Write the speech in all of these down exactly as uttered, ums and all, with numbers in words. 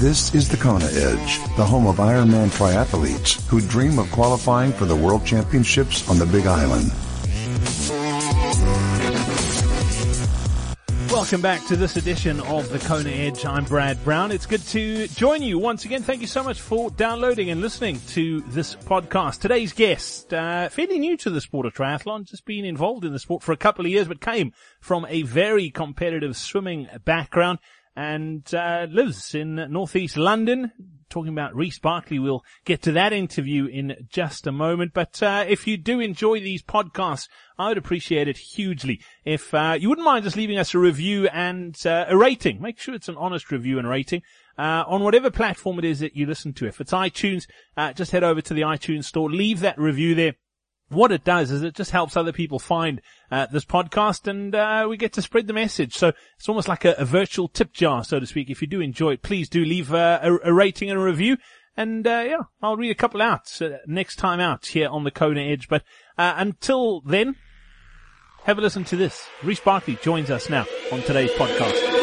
This is the Kona Edge, the home of Ironman triathletes who dream of qualifying for the World Championships on the Big Island. Welcome back to this edition of the Kona Edge. I'm Brad Brown. It's good to join you once again. Thank you so much for downloading and listening to this podcast. Today's guest, uh, fairly new to the sport of triathlon, just been involved in the sport for a couple of years, but came from a very competitive swimming background and uh, lives in northeast London. Talking about Rhys Barclay. We'll get to that interview in just a moment. But uh, if you do enjoy these podcasts, I would appreciate it hugely if uh, you wouldn't mind just leaving us a review and uh, a rating. Make sure it's an honest review and rating uh, on whatever platform it is that you listen to. If it's iTunes, uh, just head over to the iTunes store, leave that review there. What it does is it just helps other people find uh, this podcast, and uh, we get to spread the message. So it's almost like a, a virtual tip jar, so to speak. If you do enjoy it, please do leave uh, a, a rating and a review. And uh, yeah, I'll read a couple out uh, next time out here on the Kona Edge. But uh, until then, have a listen to this. Rhys Barclay joins us now on today's podcast.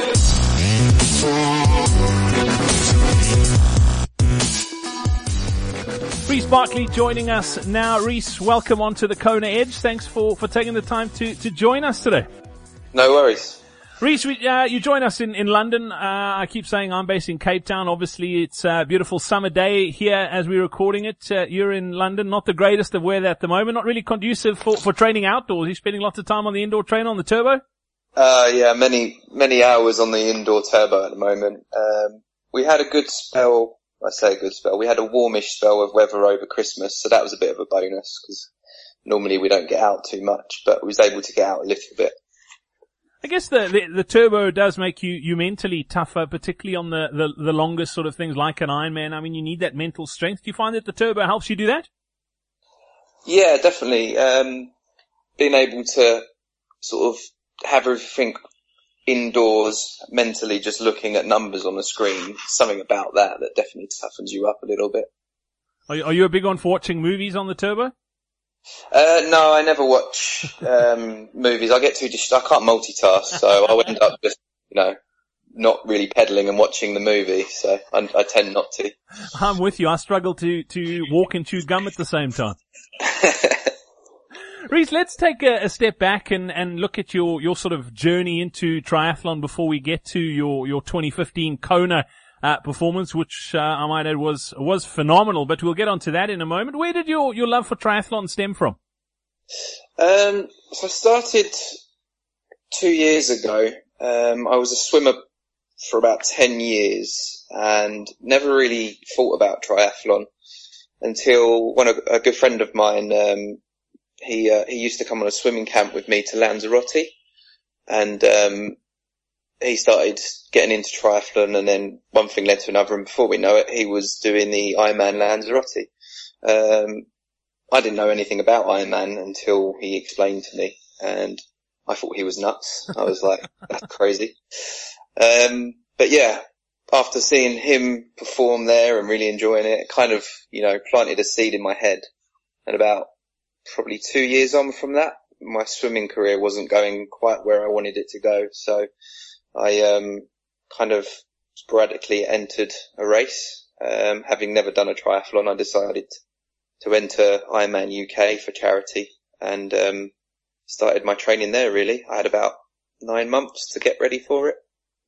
Rhys Barclay joining us now. Rhys, welcome onto the Kona Edge. Thanks for, for taking the time to, to join us today. No worries. Rhys, uh, you join us in, in London. Uh, I keep saying I'm based in Cape Town. Obviously, it's a beautiful summer day here as we're recording it. Uh, you're in London. Not the greatest of weather at the moment. Not really conducive for, for training outdoors. You're spending lots of time on the indoor train on the turbo? Uh, yeah, many, many hours on the indoor turbo at the moment. Um, we had a good spell. I say a good spell. We had a warmish spell of weather over Christmas, so that was a bit of a bonus because normally we don't get out too much, but we was able to get out a little bit. I guess the, the, the turbo does make you, you mentally tougher, particularly on the, the, the longest sort of things like an Ironman. I mean, you need that mental strength. Do you find that the turbo helps you do that? Yeah, definitely. Um, being able to sort of have everything indoors mentally, just looking at numbers on the screen, something about that that definitely toughens you up a little bit. Are you, are you a big on for watching movies on the turbo? Uh, no, I never watch um movies. I get too dist- I can't multitask, so I end up just, you know, not really pedaling and watching the movie. So I, I tend not to. I'm with you. I struggle to to walk and chew gum at the same time. Rhys, let's take a, a step back and, and look at your, your sort of journey into triathlon before we get to your, your twenty fifteen Kona uh, performance, which uh, I might add was was phenomenal. But we'll get onto that in a moment. Where did your, your love for triathlon stem from? Um, so I started two years ago. Um, I was a swimmer for about ten years and never really thought about triathlon until one of, a good friend of mine. Um, He, uh, he used to come on a swimming camp with me to Lanzarote, and, um, he started getting into triathlon, and then one thing led to another, and before we know it, he was doing the Ironman Lanzarote. Um, I didn't know anything about Ironman until he explained to me, and I thought he was nuts. I was like, that's crazy. Um, but yeah, after seeing him perform there and really enjoying it, it kind of, you know, planted a seed in my head, and about probably two years on from that, my swimming career wasn't going quite where I wanted it to go. So I, um, kind of sporadically entered a race. Um, having never done a triathlon, I decided to enter Ironman U K for charity and, um, started my training there really. I had about nine months to get ready for it.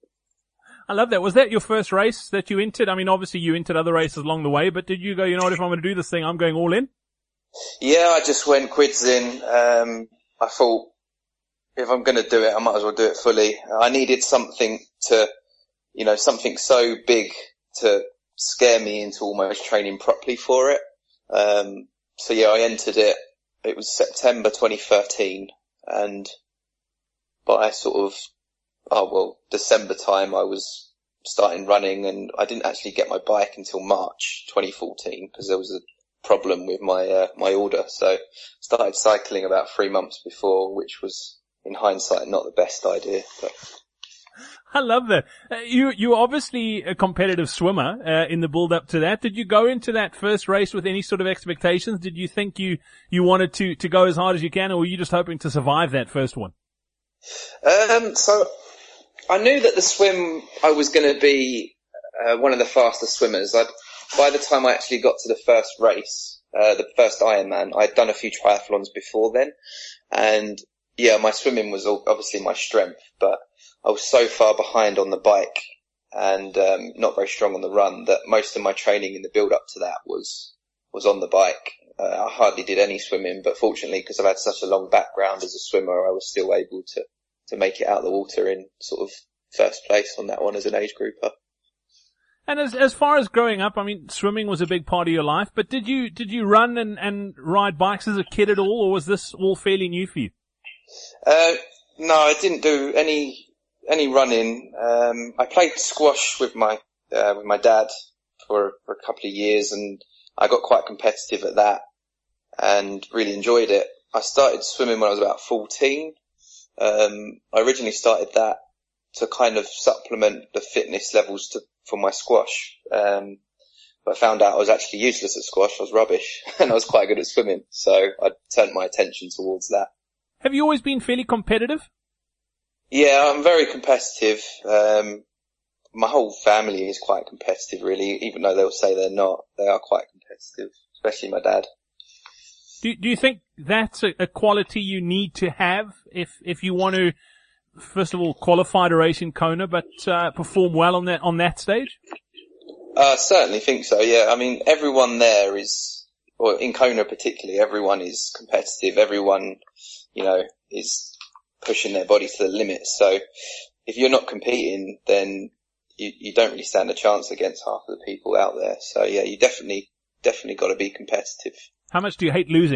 I love that. Was that your first race that you entered? I mean, obviously you entered other races along the way, but did you go, you know what, if I'm going to do this thing, I'm going all in? Yeah, I just went quids in. Um, I thought if I'm going to do it, I might as well do it fully. I needed something to, you know, something so big to scare me into almost training properly for it. Um, so yeah, I entered it. It was September twenty thirteen, and by sort of, oh well, December time, I was starting running, and I didn't actually get my bike until March twenty fourteen because there was a problem with my uh, my order, so started cycling about three months before, which was in hindsight not the best idea. But I love that. Uh, you you're obviously a competitive swimmer uh, in the build up to that. Did you go into that first race with any sort of expectations? Did you think you you wanted to to go as hard as you can, or were you just hoping to survive that first one? Um, so I knew that the swim I was going to be uh, one of the fastest swimmers. I'd, by the time I actually got to the first race, uh, the first Ironman, I'd done a few triathlons before then. And yeah, my swimming was obviously my strength, but I was so far behind on the bike and um, not very strong on the run that most of my training in the build up to that was was on the bike. Uh, I hardly did any swimming, but fortunately, because I've had such a long background as a swimmer, I was still able to to make it out of the water in sort of first place on that one as an age grouper. And as as far as growing up, I mean, swimming was a big part of your life, but did you did you run and, and ride bikes as a kid at all, or was this all fairly new for you? Uh, no, I didn't do any any running. Um, I played squash with my uh, with my dad for for a couple of years, and I got quite competitive at that and really enjoyed it. I started swimming when I was about fourteen. Um, I originally started that to kind of supplement the fitness levels to, for my squash. Um, but I found out I was actually useless at squash. I was rubbish and I was quite good at swimming. So I turned my attention towards that. Have you always been fairly competitive? Yeah, I'm very competitive. Um, my whole family is quite competitive really, even though they'll say they're not. They are quite competitive, especially my dad. Do, do you think that's a, a quality you need to have if, if you want to, first of all, qualify to race in Kona, but, uh, perform well on that, on that stage? I uh, certainly think so, yeah. I mean, everyone there is, or in Kona particularly, everyone is competitive. Everyone, you know, is pushing their body to the limit. So if you're not competing, then you, you don't really stand a chance against half of the people out there. So yeah, you definitely, definitely got to be competitive. How much do you hate losing?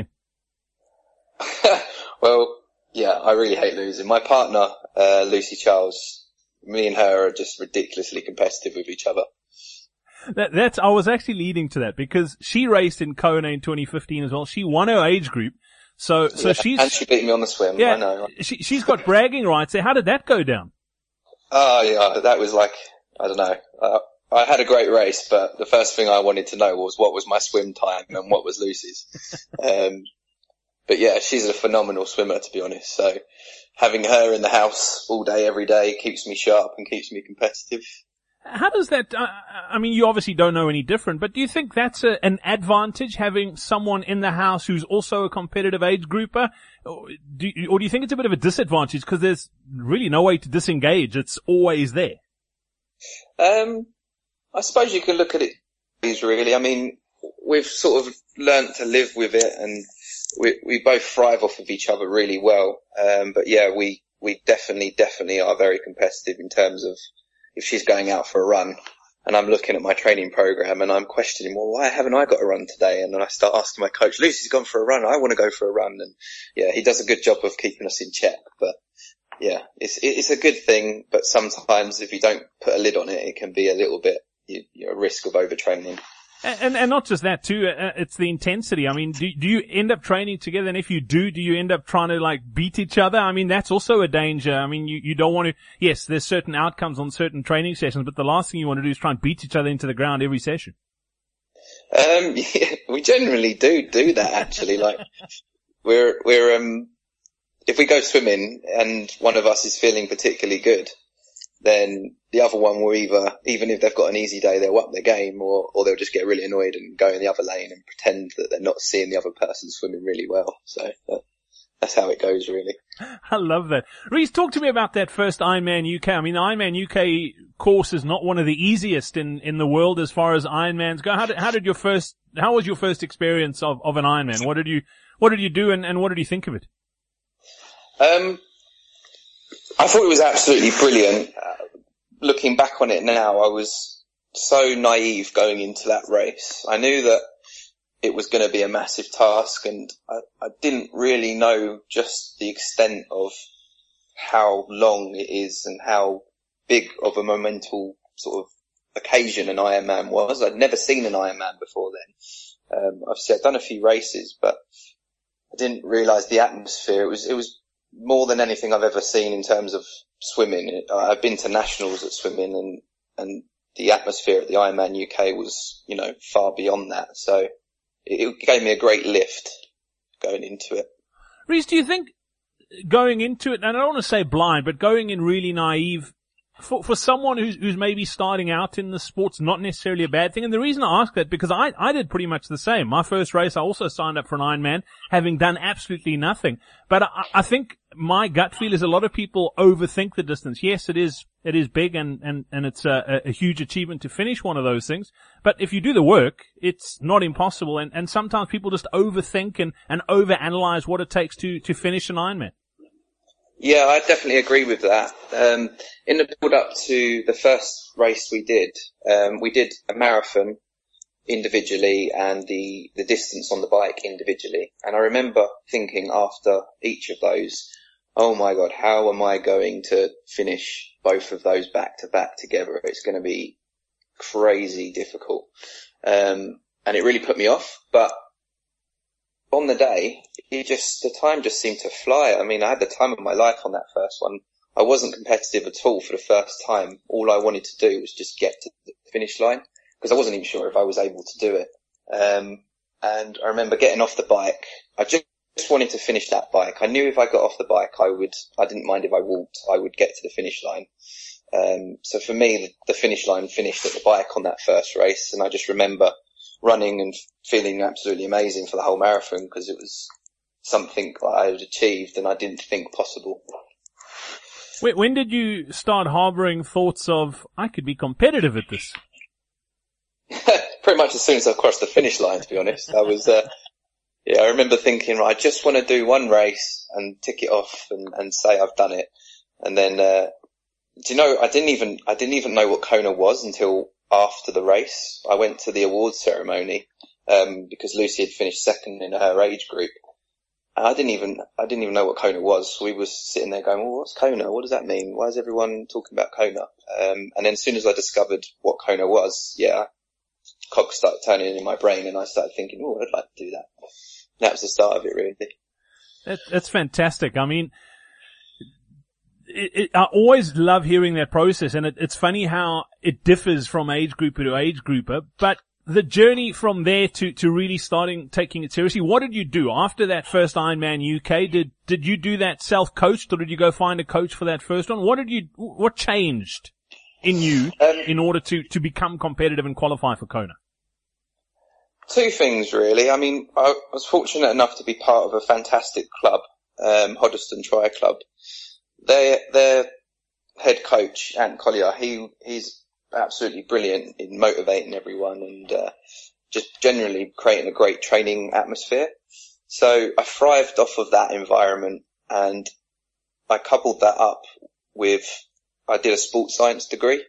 Well, yeah, I really hate losing. My partner, uh, Lucy Charles, me and her are just ridiculously competitive with each other. That, that's, I was actually leading to that because she raced in Kona in twenty fifteen as well. She won her age group. So, so yeah, she's, and she beat me on the swim. Yeah, I know. She, she's got bragging rights there. How did that go down? Oh yeah, that was like, I don't know. Uh, I had a great race, but the first thing I wanted to know was what was my swim time and what was Lucy's. um, but yeah, she's a phenomenal swimmer, to be honest. So having her in the house all day, every day keeps me sharp and keeps me competitive. How does that, uh, I mean, you obviously don't know any different, but do you think that's a, an advantage, having someone in the house who's also a competitive age grouper? Or do you, or do you think it's a bit of a disadvantage because there's really no way to disengage? It's always there. Um, I suppose you can look at it really. I mean, we've sort of learnt to live with it and we, we both thrive off of each other really well. Um, but yeah, we, we definitely, definitely are very competitive in terms of if she's going out for a run and I'm looking at my training program and I'm questioning, well, why haven't I got a run today? And then I start asking my coach, Lucy's gone for a run. I want to go for a run. And yeah, he does a good job of keeping us in check, but yeah, it's, it's a good thing. But sometimes if you don't put a lid on it, it can be a little bit, you, you're at risk of overtraining. And, and, and not just that too, uh, it's the intensity. I mean, do, do you end up training together? And if you do, do you end up trying to like beat each other? I mean, that's also a danger. I mean, you, you don't want to, yes, there's certain outcomes on certain training sessions, but the last thing you want to do is try and beat each other into the ground every session. Um, yeah, we generally do do that actually. Like, we're, we're, um, if we go swimming and one of us is feeling particularly good, then the other one will either, even if they've got an easy day, they'll up their game, or, or they'll just get really annoyed and go in the other lane and pretend that they're not seeing the other person swimming really well. So uh, that's how it goes, really. I love that. Reece, talk to me about that first Ironman U K. I mean, the Ironman U K course is not one of the easiest in, in the world as far as Ironmans go. How did, how did your first, how was your first experience of, of an Ironman? What did you, what did you do and, and what did you think of it? Um, I thought it was absolutely brilliant. Uh, looking back on it now, I was so naive going into that race. I knew that it was going to be a massive task, and I, I didn't really know just the extent of how long it is and how big of a monumental sort of occasion an Ironman was. I'd never seen an Ironman before then. Um, obviously I'd done a few races, but I didn't realise the atmosphere. It was, it was more than anything I've ever seen in terms of swimming. I've been to nationals at swimming, and, and the atmosphere at the Ironman U K was, you know, far beyond that. So it, it gave me a great lift going into it. Reece, do you think going into it, and I don't want to say blind, but going in really naive, for, for someone who's, who's maybe starting out in the sport's not necessarily a bad thing. And the reason I ask that, because I, I did pretty much the same. My first race, I also signed up for an Ironman, having done absolutely nothing. But I, I think my gut feel is a lot of people overthink the distance. Yes, it is, it is big and, and, and it's a, a huge achievement to finish one of those things. But if you do the work, it's not impossible. And, and sometimes people just overthink and, and overanalyze what it takes to, to finish an Ironman. Yeah, I definitely agree with that. Um, in the build up to the first race we did, um, we did a marathon individually and the, the distance on the bike individually. And I remember thinking after each of those, oh my God, how am I going to finish both of those back to back together? It's going to be crazy difficult. Um, and it really put me off, but on the day, it just, the time just seemed to fly. I mean, I had the time of my life on that first one. I wasn't competitive at all for the first time. All I wanted to do was just get to the finish line because I wasn't even sure if I was able to do it. Um, and I remember getting off the bike. I just, just wanted to finish that bike. I knew if I got off the bike, I would, I didn't mind if I walked, I would get to the finish line. Um, so for me, the, the finish line finished at the bike on that first race. And I just remember running and feeling absolutely amazing for the whole marathon because it was something I had achieved and I didn't think possible. When did you start harboring thoughts of, I could be competitive at this? Pretty much as soon as I crossed the finish line, to be honest. I was, uh, yeah, I remember thinking, right, I just want to do one race and tick it off and, and say I've done it. And then, uh, do you know, I didn't even, I didn't even know what Kona was until after the race. I went to the awards ceremony, um, because Lucy had finished second in her age group. And I didn't even, I didn't even know what Kona was. We were sitting there going, well, what's Kona? What does that mean? Why is everyone talking about Kona? Um, and then as soon as I discovered what Kona was, yeah, cogs started turning in my brain and I started thinking, oh, I'd like to do that. And that was the start of it, really. That, that's fantastic. I mean, It, it, I always love hearing that process, and it, it's funny how it differs from age grouper to age grouper, but the journey from there to, to really starting taking it seriously, what did you do after that first Ironman U K? Did, did you do that self-coached, or did you go find a coach for that first one? What did you, what changed in you um, in order to, to become competitive and qualify for Kona? Two things, really. I mean, I was fortunate enough to be part of a fantastic club, um, Hoddesdon Tri Club. Their, their head coach, Ant Collier, he, he's absolutely brilliant in motivating everyone and, uh, just generally creating a great training atmosphere. So I thrived off of that environment and I coupled that up with, I did a sports science degree.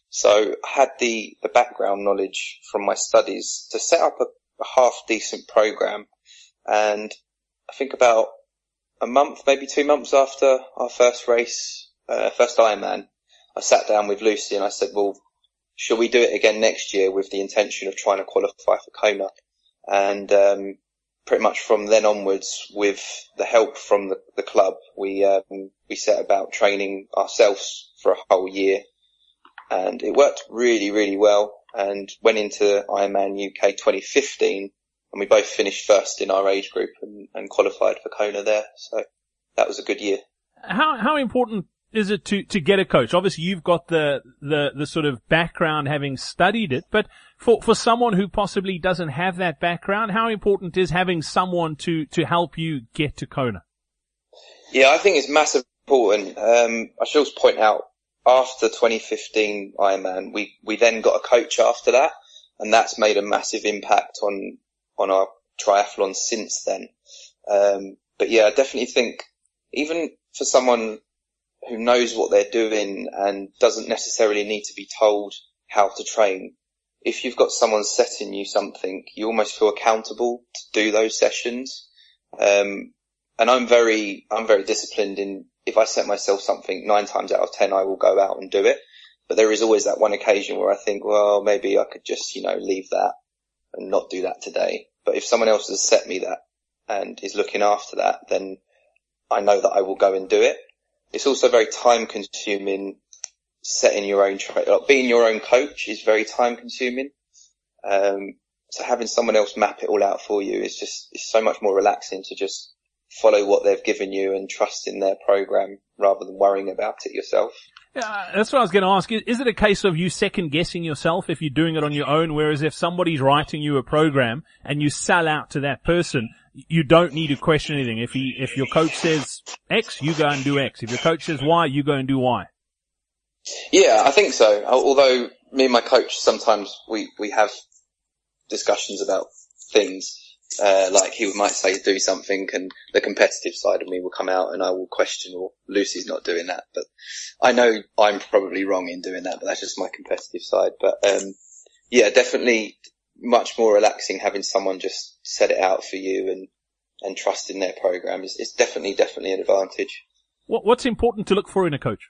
So I had the, the background knowledge from my studies to set up a, a half decent program. And I think about a month, maybe two months after our first race, uh, first Ironman, I sat down with Lucy and I said, well, shall we do it again next year with the intention of trying to qualify for Kona? And, um, pretty much from then onwards, with the help from the, the club, we, um, we set about training ourselves for a whole year. And it worked really, really well and went into Ironman U K twenty fifteen. And we both finished first in our age group and, and qualified for Kona there. So that was a good year. How, how important is it to, to get a coach? Obviously you've got the, the, the sort of background having studied it, but for, for someone who possibly doesn't have that background, how important is having someone to, to help you get to Kona? Yeah, I think it's massively important. Um, I should also point out after twenty fifteen Ironman, we, we then got a coach after that, and that's made a massive impact on, on our triathlon since then. Um, but yeah, I definitely think even for someone who knows what they're doing and doesn't necessarily need to be told how to train, if you've got someone setting you something, you almost feel accountable to do those sessions. Um, and I'm very, I'm very disciplined in, if I set myself something, nine times out of ten, I will go out and do it. But there is always that one occasion where I think, well, maybe I could just, you know, leave that and not do that today. But if someone else has set me that and is looking after that, then I know that I will go and do it. It's also very time consuming setting your own, tra- like being your own coach is very time consuming. Um, so having someone else map it all out for you is just, it's so much more relaxing to just follow what they've given you and trust in their program rather than worrying about it yourself. Yeah, that's what I was going to ask. Is it a case of you second guessing yourself if you're doing it on your own, whereas if somebody's writing you a program and you sell out to that person, you don't need to question anything. If he, if your coach says X, you go and do X. If your coach says Y, you go and do Y. Yeah, I think so. Although me and my coach, sometimes we, we have discussions about things. Uh, like he might say do something and the competitive side of me will come out and I will question, or Lucy's not doing that. But I know I'm probably wrong in doing that, but that's just my competitive side. But, um, yeah, definitely much more relaxing having someone just set it out for you and, and trust in their program. It's, it's definitely, definitely an advantage. What, what's important to look for in a coach?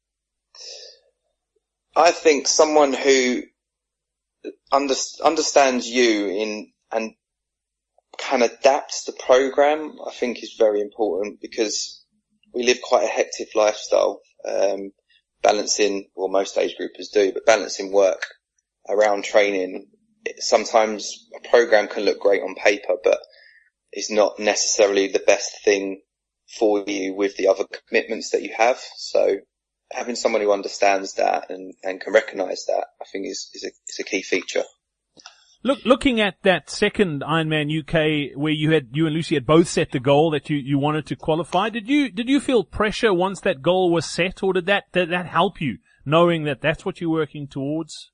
I think someone who under, understands you in, and can adapt the program, I think is very important, because we live quite a hectic lifestyle, um, balancing, well, most age groupers do, but balancing work around training. Sometimes a program can look great on paper, but is not necessarily the best thing for you with the other commitments that you have. So having someone who understands that and, and can recognise that, I think is, is a, is a key feature. Look, looking at that second Ironman U K where you had, you and Lucy had both set the goal that you, you wanted to qualify, did you, did you feel pressure once that goal was set, or did that, did that help you knowing that that's what you're working towards?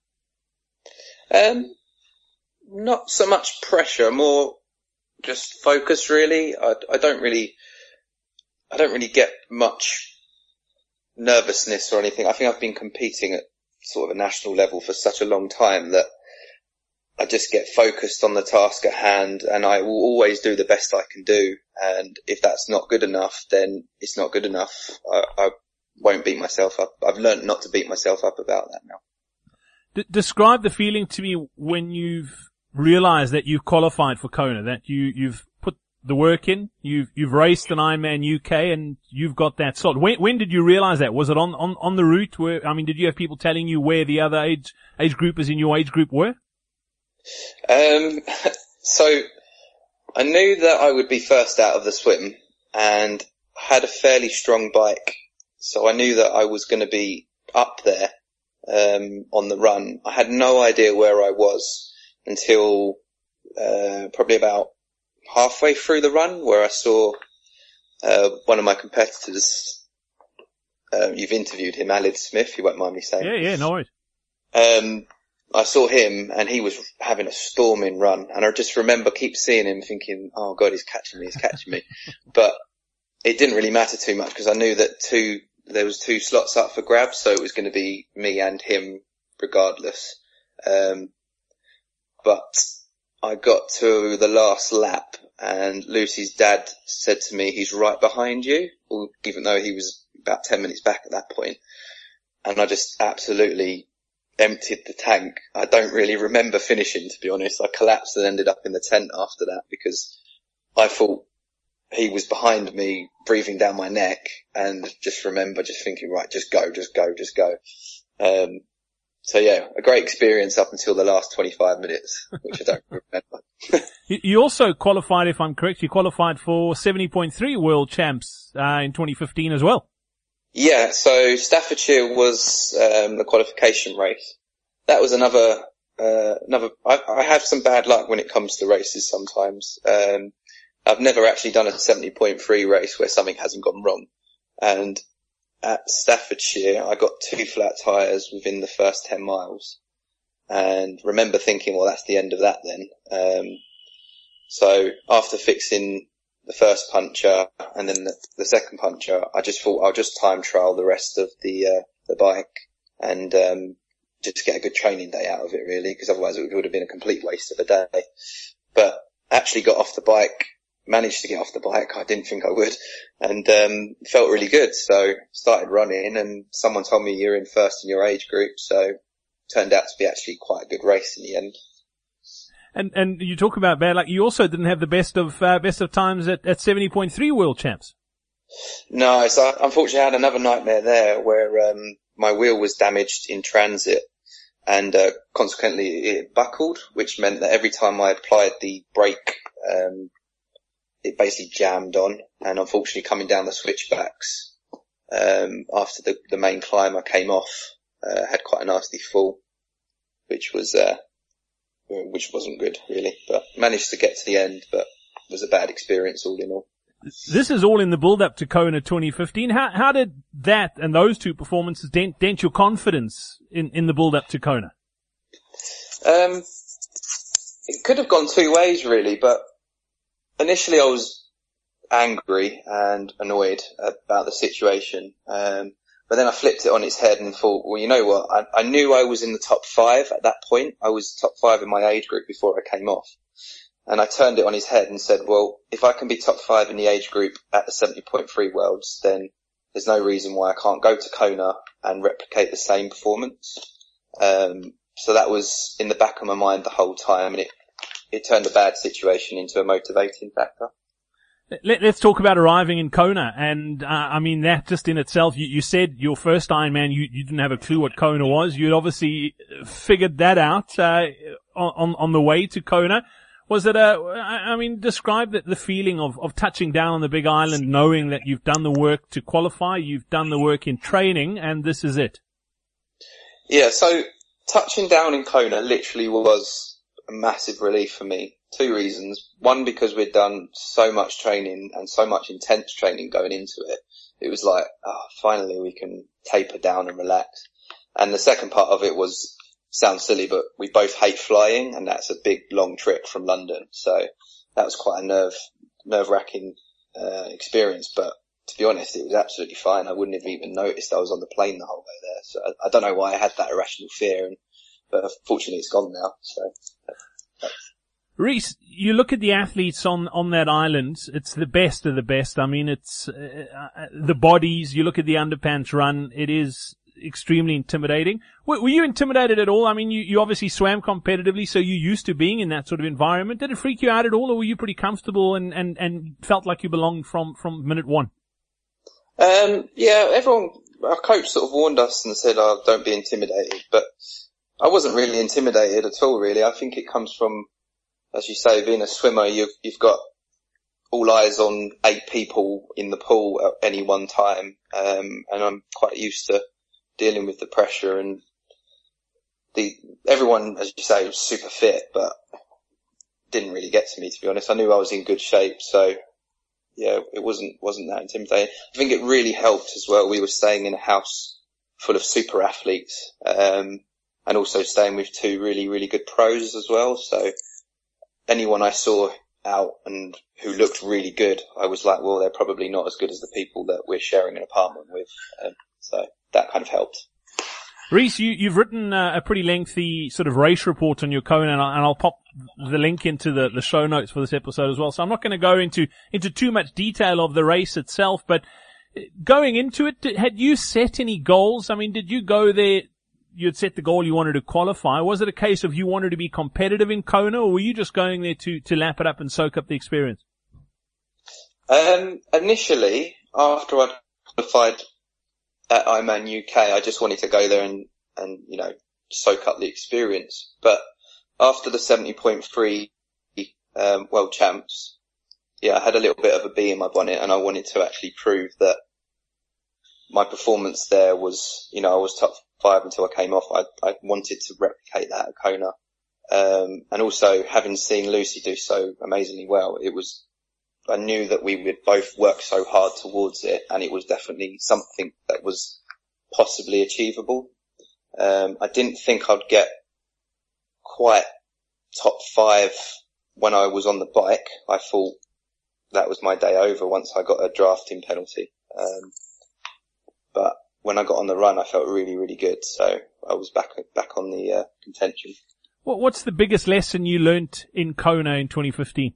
Um, not so much pressure, more just focus really. I, I don't really, I don't really get much nervousness or anything. I think I've been competing at sort of a national level for such a long time that I just get focused on the task at hand, and I will always do the best I can do. And if that's not good enough, then it's not good enough. I, I won't beat myself up. I've learned not to beat myself up about that now. D- describe the feeling to me when you've realized that you've qualified for Kona, that you, you've put the work in, you've, you've raced an Ironman U K and you've got that slot. When, when did you realize that? Was it on, on, on the route where, I mean, did you have people telling you where the other age, age groupers in your age group were? Um, so I knew that I would be first out of the swim and had a fairly strong bike. So I knew that I was going to be up there, um, on the run. I had no idea where I was until, uh, probably about halfway through the run, where I saw, uh, one of my competitors. Um, you've interviewed him, Alid Smith, you won't mind me saying. Yeah, yeah, no worries. Um, I saw him and he was having a storming run, and I just remember keep seeing him thinking, oh God, he's catching me, he's catching me. But it didn't really matter too much because I knew that two, there was two slots up for grabs, so it was going to be me and him regardless. Um, but I got to the last lap and Lucy's dad said to me, he's right behind you, even though he was about ten minutes back at that point. And I just absolutely emptied the tank. I don't really remember finishing, to be honest. I collapsed and ended up in the tent after that because I thought he was behind me breathing down my neck, and just remember just thinking, right, just go, just go, just go. Um, so yeah, a great experience up until the last twenty-five minutes, which I don't remember. You also qualified, if I'm correct, you qualified for seventy point three World Champs uh, in twenty fifteen as well. Yeah, so Staffordshire was um, the qualification race. That was another, uh, another. I, I have some bad luck when it comes to races sometimes. Um, I've never actually done a seventy point three race where something hasn't gone wrong. And at Staffordshire, I got two flat tyres within the first ten miles. And remember thinking, well, that's the end of that then. Um, so after fixing the first puncture and then the, the second puncture, I just thought I'll just time trial the rest of the, uh, the bike and, um, just get a good training day out of it really, because otherwise it would have been a complete waste of a day. But actually got off the bike, managed to get off the bike. I didn't think I would, and, um, felt really good. So started running, and someone told me you're in first in your age group. So turned out to be actually quite a good race in the end. And, and you talk about bad luck. You also didn't have the best of, uh, best of times at, at seventy point three World Champs. No, so unfortunately I had another nightmare there where, um, my wheel was damaged in transit and, uh, consequently it buckled, which meant that every time I applied the brake, um, it basically jammed on, and unfortunately coming down the switchbacks, Um, after the, the main climb, I came off, uh, had quite a nasty fall, which was, uh, which wasn't good really, but managed to get to the end, but it was a bad experience all in all. This is all in the build-up to Kona twenty fifteen. How, how did that and those two performances dent, dent your confidence in, in the build-up to Kona? Um, it could have gone two ways really, but initially I was angry and annoyed about the situation. Um, but then I flipped it on its head and thought, well, you know what? I, I knew I was in the top five at that point. I was top five in my age group before I came off. And I turned it on his head and said, well, if I can be top five in the age group at the seventy point three Worlds, then there's no reason why I can't go to Kona and replicate the same performance. Um, so that was in the back of my mind the whole time, and it, it turned a bad situation into a motivating factor. Let, let's talk about arriving in Kona. And, uh, I mean, that just in itself, you, you said your first Ironman, you, you didn't have a clue what Kona was. You'd obviously figured that out, uh, on, on the way to Kona. Was it a, I mean, describe the, the feeling of, of touching down on the big island, knowing that you've done the work to qualify, you've done the work in training, and this is it. Yeah, so touching down in Kona literally was a massive relief for me. Two reasons. One, because we'd done so much training and so much intense training going into it. It was like, oh, finally we can taper down and relax. And the second part of it was, sounds silly, but we both hate flying, and that's a big, long trip from London. So that was quite a nerve, nerve-wracking uh, experience. But to be honest, it was absolutely fine. I wouldn't have even noticed I was on the plane the whole way there. So I, I don't know why I had that irrational fear, and, but fortunately it's gone now. So. Reece, you look at the athletes on, on that island, it's the best of the best. I mean, it's uh, the bodies, you look at the underpants run, it is extremely intimidating. Were, were you intimidated at all? I mean, you, you obviously swam competitively, so you're used to being in that sort of environment. Did it freak you out at all, or were you pretty comfortable and, and, and felt like you belonged from, from minute one? Um, yeah, everyone, our coach sort of warned us and said, oh, don't be intimidated, but I wasn't really intimidated at all, really. I think it comes from, as you say, being a swimmer, you've, you've got all eyes on eight people in the pool at any one time. Um, and I'm quite used to dealing with the pressure, and the, everyone, as you say, was super fit, but didn't really get to me, to be honest. I knew I was in good shape. So yeah, it wasn't, wasn't that intimidating. I think it really helped as well. We were staying in a house full of super athletes, um, and also staying with two really, really good pros as well. So anyone I saw out and who looked really good, I was like, well, they're probably not as good as the people that we're sharing an apartment with. Um, so that kind of helped. Reece, you, you've written uh, a pretty lengthy sort of race report on your Kona, and I'll, and I'll pop the link into the, the show notes for this episode as well. So I'm not going to go into, into too much detail of the race itself, but going into it, did, had you set any goals? I mean, did you go there, you'd set the goal you wanted to qualify? Was it a case of you wanted to be competitive in Kona, or were you just going there to, to lap it up and soak up the experience? Um, initially, after I'd qualified at Ironman U K, I just wanted to go there and, and, you know, soak up the experience. But after the seventy point three, um, world champs, yeah, I had a little bit of a bee in my bonnet, and I wanted to actually prove that my performance there was, you know, I was top five until I came off. I, I wanted to replicate that at Kona. Um, and also having seen Lucy do so amazingly well, it was, I knew that we would both work so hard towards it, and it was definitely something that was possibly achievable. Um, I didn't think I'd get quite top five when I was on the bike. I thought that was my day over once I got a drafting penalty. Um, but when I got on the run, I felt really, really good. So I was back, back on the, uh, contention. What, what's the biggest lesson you learnt in Kona in twenty fifteen?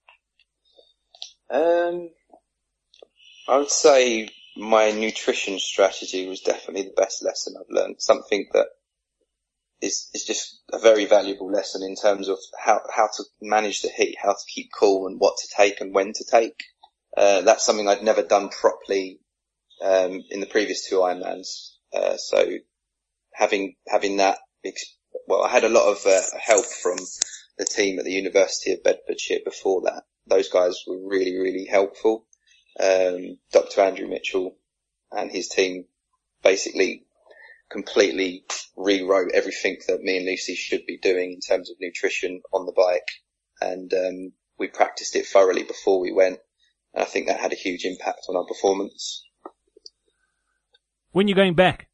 Um, I would say my nutrition strategy was definitely the best lesson I've learned. Something that is, is just a very valuable lesson in terms of how, how to manage the heat, how to keep cool, and what to take and when to take. Uh, that's something I'd never done properly, um, in the previous two Ironmans. Uh, so having, having that, well, I had a lot of, uh, help from the team at the University of Bedfordshire before that. Those guys were really, really helpful. Um, Doctor Andrew Mitchell and his team basically completely rewrote everything that me and Lucy should be doing in terms of nutrition on the bike. And um, we practiced it thoroughly before we went. And I think that had a huge impact on our performance. When you're going back?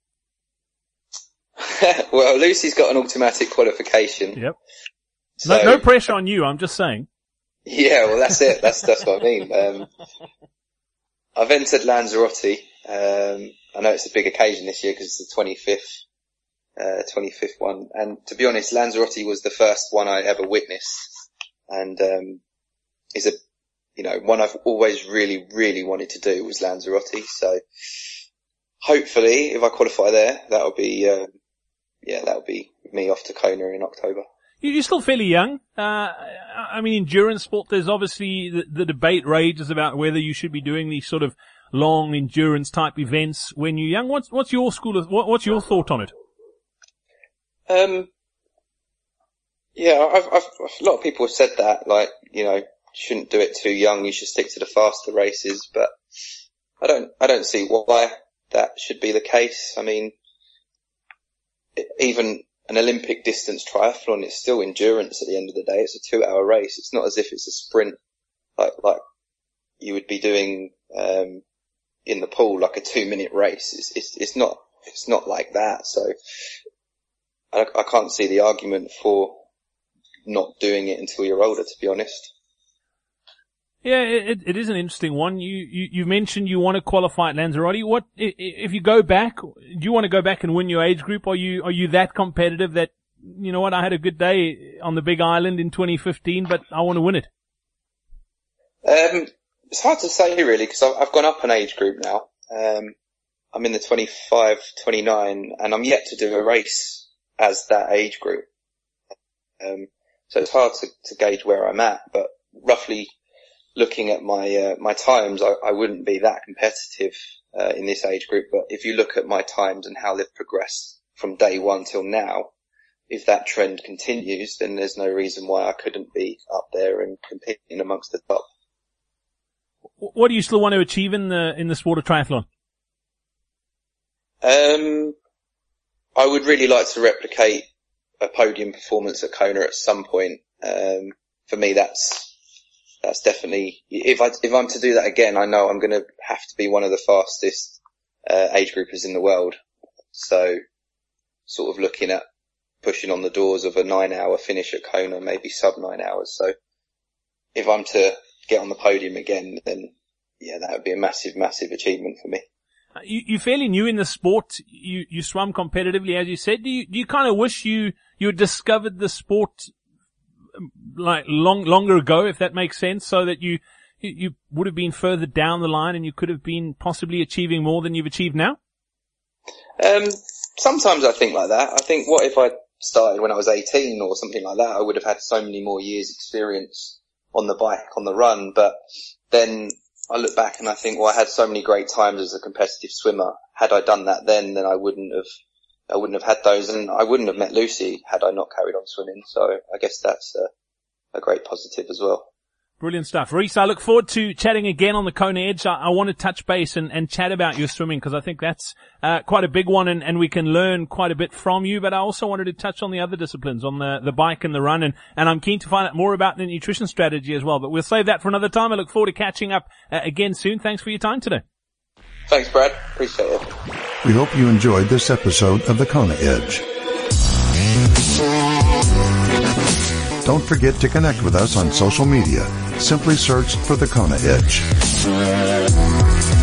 Well, Lucy's got an automatic qualification. Yep. So, no, no pressure on you, I'm just saying. Yeah, well, that's it. That's that's what I mean. Um, I've entered Lanzarote. Um, I know it's a big occasion this year because it's the twenty-fifth, uh, twenty-fifth one. And to be honest, Lanzarote was the first one I ever witnessed, and um, is a, you know, one I've always really, really wanted to do was Lanzarote. So hopefully, if I qualify there, that'll be, uh, yeah, that'll be me off to Kona in October. You're still fairly young. Uh, I mean, endurance sport, there's obviously the, the debate rages about whether you should be doing these sort of long endurance type events when you're young. What's, what's your school of, what, what's your thought on it? Um, yeah, I've, I've, a lot of people have said that, like, you know, you shouldn't do it too young, you should stick to the faster races, but I don't, I don't see why that should be the case. I mean, even an Olympic distance triathlon, it's still endurance at the end of the day. It's a two hour race. It's not as if it's a sprint like, like you would be doing, um, in the pool, like a two minute race. It's, it's, it's not, it's not like that. So I, I can't see the argument for not doing it until you're older, to be honest. Yeah, it, it is an interesting one. You, you, you mentioned you want to qualify at Lanzarote. What, if you go back, do you want to go back and win your age group? Are you, are you that competitive that, you know what, I had a good day on the Big Island in twenty fifteen, but I want to win it? Um, it's hard to say really, because I've gone up an age group now. Um, I'm in the twenty-five, twenty-nine, and I'm yet to do a race as that age group. Um, so it's hard to, to gauge where I'm at, but roughly, looking at my uh, my times, I, I wouldn't be that competitive uh, in this age group. But if you look at my times and how they've progressed from day one till now, if that trend continues, then there's no reason why I couldn't be up there and competing amongst the top. What do you still want to achieve in the in the sport of triathlon? Um, I would really like to replicate a podium performance at Kona at some point. Um, for me, that's That's definitely, if I, if I'm to do that again, I know I'm going to have to be one of the fastest, uh, age groupers in the world. So sort of looking at pushing on the doors of a nine hour finish at Kona, maybe sub nine hours. So if I'm to get on the podium again, then yeah, that would be a massive, massive achievement for me. You, you're fairly new in the sport. You, you swam competitively, as you said. Do you, do you kind of wish you, you had discovered the sport like long, longer ago, if that makes sense, so that you, you, you would have been further down the line and you could have been possibly achieving more than you've achieved now? Um, sometimes I think like that. I think, what if I started when I was eighteen or something like that? I would have had so many more years experience on the bike, on the run. But then I look back and I think, well, I had so many great times as a competitive swimmer. Had I done that then, then I wouldn't have I wouldn't have had those, and I wouldn't have met Lucy had I not carried on swimming. So I guess that's a, a great positive as well. Brilliant stuff. Reece, I look forward to chatting again on the Kona Edge. I, I want to touch base and, and chat about your swimming, because I think that's uh, quite a big one, and, and we can learn quite a bit from you. But I also wanted to touch on the other disciplines, on the, the bike and the run, and, and I'm keen to find out more about the nutrition strategy as well. But we'll save that for another time. I look forward to catching up uh, again soon. Thanks for your time today. Thanks, Brad. Appreciate it. We hope you enjoyed this episode of the Kona Edge. Don't forget to connect with us on social media. Simply search for the Kona Edge.